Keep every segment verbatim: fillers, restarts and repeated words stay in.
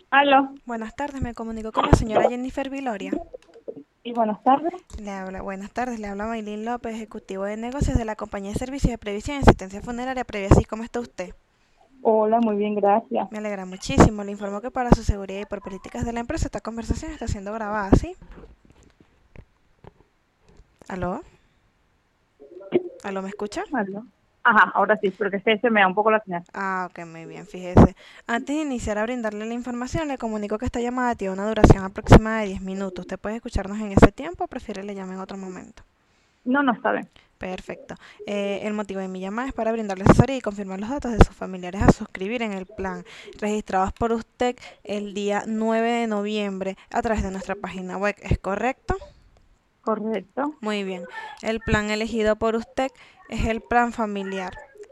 Aló, Buenas tardes, me comunico con la señora Jennifer Viloria. y buenas tardes. Le habla, buenas tardes, le habla Maylin López, ejecutivo de negocios de la compañía de servicios de previsión y asistencia funeraria previa. Así, ¿cómo está usted? Hola, muy bien, gracias. Me alegra muchísimo. Le informo que para su seguridad y por políticas de la empresa esta conversación está siendo grabada, ¿sí? ¿Aló? ¿Aló, me escucha? Aló. Ajá, ahora sí, porque se, se me da un poco la señal. Ah, ok, muy bien, fíjese. Antes de iniciar a brindarle la información, le comunico que esta llamada tiene una duración aproximada de diez minutos. ¿Usted puede escucharnos en ese tiempo o prefiere le llame en otro momento? No, no está bien. Perfecto. Eh, el motivo de mi llamada es para brindarle asesoría y confirmar los datos de sus familiares a suscribir en el plan registrados por usted el día nueve de noviembre a través de nuestra página web. ¿Es correcto? Correcto. Muy bien. El plan elegido por usted es el plan familiar.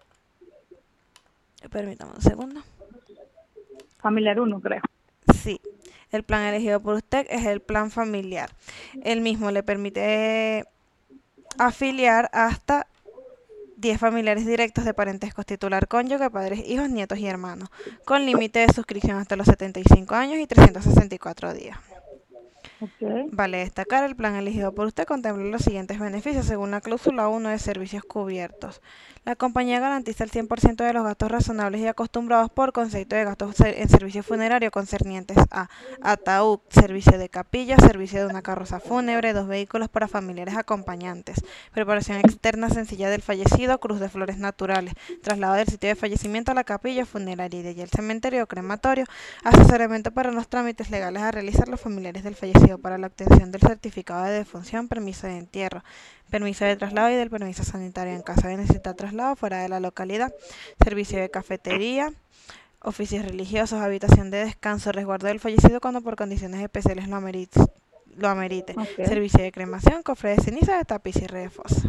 Permítame un segundo. Familiar uno, creo. Sí. El plan elegido por usted es el plan familiar. El mismo le permite afiliar hasta diez familiares directos de parentesco titular, cónyuge, padres, hijos, nietos y hermanos, con límite de suscripción hasta los setenta y cinco años y trescientos sesenta y cuatro días. Ok. Vale destacar, el plan elegido por usted contempla los siguientes beneficios según la cláusula uno de servicios cubiertos. La compañía garantiza el cien por ciento de los gastos razonables y acostumbrados por concepto de gastos en servicio funerario concernientes a ataúd, servicio de capilla, servicio de una carroza fúnebre, dos vehículos para familiares acompañantes, preparación externa sencilla del fallecido, cruz de flores naturales, traslado del sitio de fallecimiento a la capilla funeraria y de allí al cementerio o crematorio, asesoramiento para los trámites legales a realizar los familiares del fallecido para la obtención del certificado de defunción, permiso de entierro, permiso de traslado y del permiso sanitario en caso de necesitar traslado fuera de la localidad, servicio de cafetería, oficios religiosos, habitación de descanso, resguardo del fallecido cuando por condiciones especiales lo amerite, lo amerite, Ok. servicio de cremación, cofre de ceniza, de tapiz y de fosa.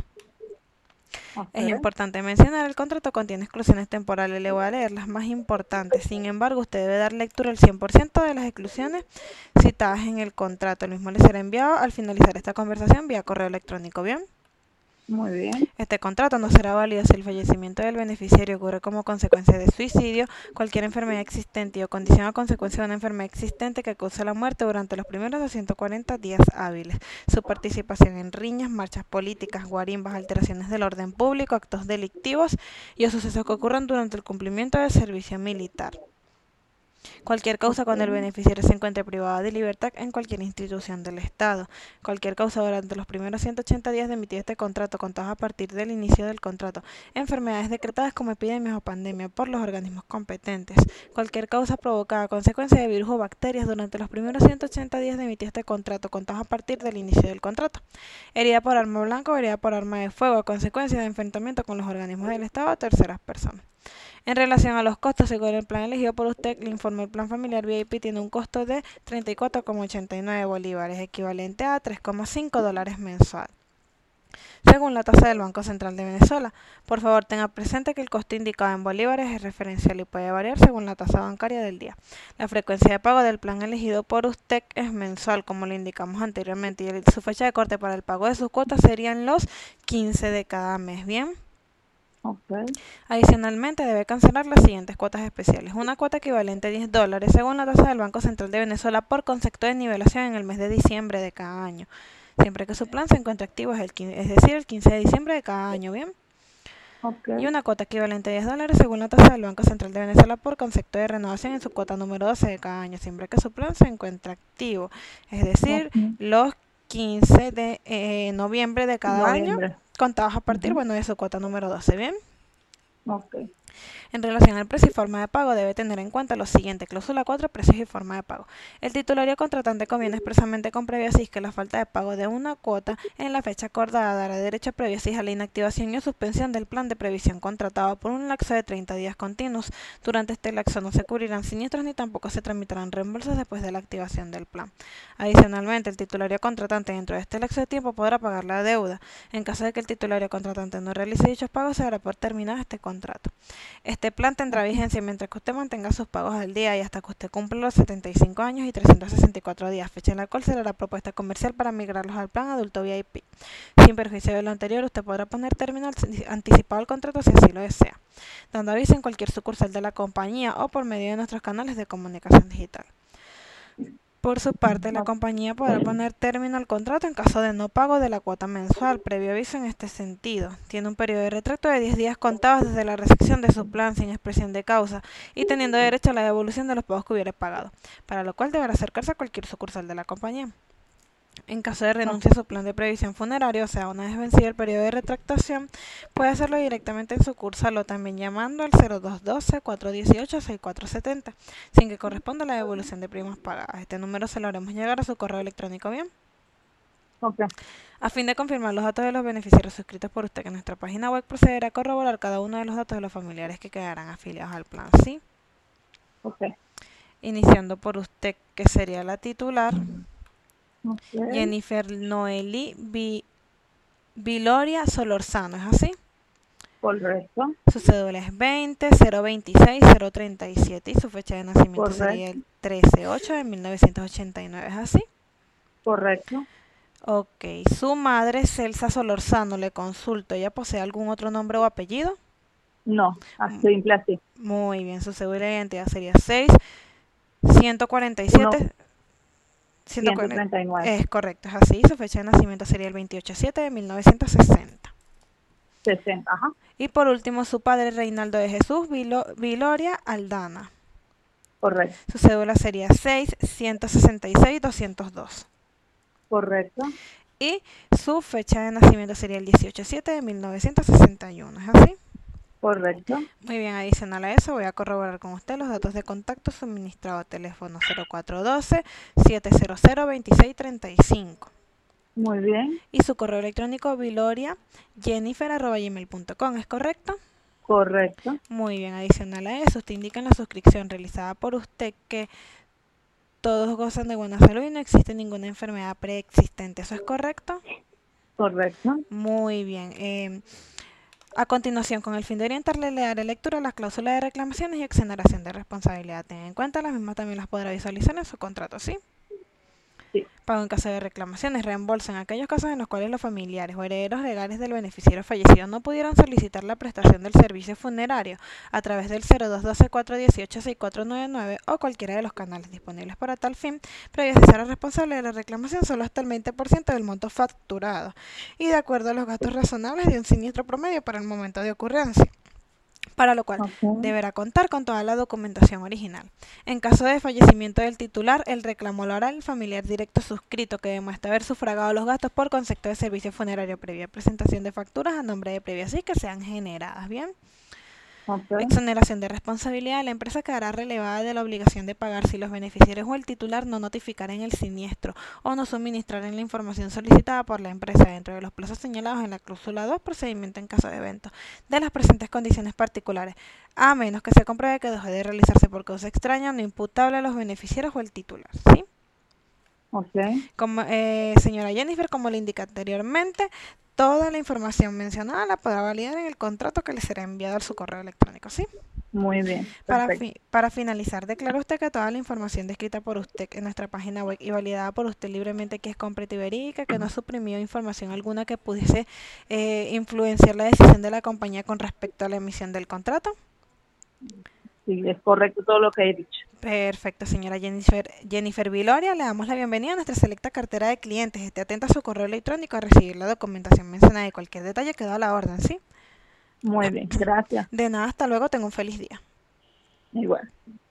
Ok. Es importante mencionar, el contrato contiene exclusiones temporales, le voy a leer las más importantes. Sin embargo, usted debe dar lectura al cien por ciento de las exclusiones citadas en el contrato. El mismo le será enviado al finalizar esta conversación vía correo electrónico, ¿bien? Muy bien. Este contrato no será válido si el fallecimiento del beneficiario ocurre como consecuencia de suicidio, cualquier enfermedad existente o condición a consecuencia de una enfermedad existente que cause la muerte durante los primeros doscientos cuarenta días hábiles. Su participación en riñas, marchas políticas, guarimbas, alteraciones del orden público, actos delictivos y o sucesos que ocurran durante el cumplimiento del servicio militar. Cualquier causa Ok. cuando el beneficiario se encuentre privado de libertad en cualquier institución del Estado. Cualquier causa durante los primeros ciento ochenta días de emitir este contrato, contados a partir del inicio del contrato. Enfermedades decretadas como epidemias o pandemia por los organismos competentes. Cualquier causa provocada a consecuencia de virus o bacterias durante los primeros ciento ochenta días de emitir este contrato, contados a partir del inicio del contrato. Herida por arma blanca o herida por arma de fuego a consecuencia de enfrentamiento con los organismos del Estado o terceras personas. En relación a los costos, según el plan elegido por usted, le informó el plan familiar V I P tiene un costo de treinta y cuatro coma ochenta y nueve bolívares, equivalente a tres coma cinco dólares mensual, según la tasa del Banco Central de Venezuela. Por favor, tenga presente que el costo indicado en bolívares es referencial y puede variar según la tasa bancaria del día. La frecuencia de pago del plan elegido por usted es mensual, como le indicamos anteriormente, y el- su fecha de corte para el pago de sus cuotas serían los quince de cada mes. Bien. Ok. Adicionalmente, debe cancelar las siguientes cuotas especiales. Una cuota equivalente a diez dólares según la tasa del Banco Central de Venezuela por concepto de nivelación en el mes de diciembre de cada año, siempre que su plan se encuentre activo, es, el quince, es decir, el quince de diciembre de cada año, ¿bien? Ok. Y una cuota equivalente a diez dólares según la tasa del Banco Central de Venezuela por concepto de renovación en su cuota número doce de cada año, siempre que su plan se encuentre activo, es decir, Ok. los quince de eh, noviembre de cada año, Noviembre. contados a partir, Ujú. bueno, de su cuota número doce, ¿bien? Ok. En relación al precio y forma de pago, debe tener en cuenta lo siguiente: cláusula cuatro, precios y forma de pago. El titulario contratante conviene expresamente con previo aviso que la falta de pago de una cuota en la fecha acordada dará derecho previo aviso a la inactivación y o suspensión del plan de previsión contratado por un lapso de treinta días continuos. Durante este lapso no se cubrirán siniestros ni tampoco se tramitarán reembolsos después de la activación del plan. Adicionalmente, el titulario contratante dentro de este lapso de tiempo podrá pagar la deuda. En caso de que el titulario contratante no realice dichos pagos, se dará por terminado este contrato. Este plan tendrá Ok. vigencia mientras que usted mantenga sus pagos al día y hasta que usted cumpla los setenta y cinco años y trescientos sesenta y cuatro días, fecha en la cual será la propuesta comercial para migrarlos al plan adulto V I P. Sin perjuicio de lo anterior, usted podrá poner término anticipado al contrato si así lo desea, dando aviso en cualquier sucursal de la compañía o por medio de nuestros canales de comunicación digital. Por su parte, la Ok. compañía podrá poner término al contrato en caso de no pago de la cuota mensual, previo aviso en este sentido. Tiene un periodo de retracto de diez días contados desde la recepción de su plan sin expresión de causa y teniendo derecho a la devolución de los pagos que hubiere pagado, para lo cual deberá acercarse a cualquier sucursal de la compañía. En caso de Ok. renuncia a su plan de previsión funeraria, o sea, una vez vencido el periodo de retractación, puede hacerlo directamente en sucursal o también llamando al cero dos uno dos, cuatro uno ocho, seis cuatro siete cero, sin que corresponda la devolución de primas pagadas. Este número se lo haremos llegar a su correo electrónico, bien. Ok. A fin de confirmar los datos de los beneficiarios suscritos por usted en nuestra página web, procederá a corroborar cada uno de los datos de los familiares que quedarán afiliados al plan, ¿sí? Ok. Iniciando por usted, que sería la titular, Ok. Jennifer Noeli Vi- Viloria Solorzano, ¿es así? Correcto. Su cédula es veinte cero veintiséis cero treinta y siete y su fecha de nacimiento sería Correcto. el trece ocho de mil novecientos ochenta y nueve, ¿es así? Correcto. Ok, su madre Celsa Solorzano, le consulto, ¿ella posee algún otro nombre o apellido? No, ah, M- simple así. Muy bien, su cédula de identidad sería seis ciento cuarenta y Uno, siete ciento ciento cuarenta. treinta y nueve. Es correcto, es así. Su fecha de nacimiento sería el veintiocho siete de mil novecientos sesenta. Sesenta. Ajá. Y por último, su padre Reinaldo de Jesús Vilo- Viloria Aldana. Correcto. Su cédula sería seis ciento sesenta y seis doscientos dos. Correcto. Y su fecha de nacimiento sería el dieciocho siete de mil novecientos sesenta y uno. ¿Es así? Correcto. Muy bien, adicional a eso voy a corroborar con usted los datos de contacto suministrado a teléfono cero cuatro uno dos siete cero cero dos seis tres cinco Muy bien. y su correo electrónico viloria jennifer arroba gmail punto com, ¿es correcto? Correcto. Muy bien, adicional a eso, usted indica en la suscripción realizada por usted que todos gozan de buena salud y no existe ninguna enfermedad preexistente, ¿eso es correcto? Correcto. Muy bien. Eh, a continuación, con el fin de orientarle, le daré lectura a las cláusulas de reclamaciones y exoneración de responsabilidad. Ten en cuenta, las mismas también las podrá visualizar en su contrato, ¿sí? Sí. Pago en caso de reclamaciones, reembolso en aquellos casos en los cuales los familiares o herederos legales del beneficiario fallecido no pudieron solicitar la prestación del servicio funerario a través del cero dos uno dos cuatro uno ocho seis cuatro nueve nueve o cualquiera de los canales disponibles para tal fin, previo cesar al responsable de la reclamación solo hasta el veinte por ciento del monto facturado y de acuerdo a los gastos razonables de un siniestro promedio para el momento de ocurrencia, para lo cual Ok. deberá contar con toda la documentación original. En caso de fallecimiento del titular, el reclamo lo hará el familiar directo suscrito que demuestre haber sufragado los gastos por concepto de servicio funerario previa presentación de facturas a nombre de previa sí que sean generadas, ¿bien? Ok. Exoneración de responsabilidad. La empresa quedará relevada de la obligación de pagar si los beneficiarios o el titular no notificaren el siniestro o no suministraren la información solicitada por la empresa dentro de los plazos señalados en la cláusula dos, procedimiento en caso de evento, de las presentes condiciones particulares, a menos que se compruebe que dejó de realizarse por causa extraña no imputable a los beneficiarios o el titular, ¿sí? Ok. Como, eh, señora Jennifer, como le indiqué anteriormente, toda la información mencionada la podrá validar en el contrato que le será enviado a su correo electrónico, ¿sí? Muy bien. Para, Perfecto. fi para finalizar, declara usted que toda la información descrita por usted en nuestra página web y validada por usted libremente que es completa y verídica, que no ha suprimido información alguna que pudiese eh, influenciar la decisión de la compañía con respecto a la emisión del contrato. Sí, es correcto todo lo que he dicho. Perfecto, señora Jennifer, Jennifer Viloria, le damos la bienvenida a nuestra selecta cartera de clientes. Esté atenta a su correo electrónico a recibir la documentación mencionada y cualquier detalle queda a la orden, ¿sí? Muy bien. Gracias. De nada, hasta luego, tenga un feliz día. Igual.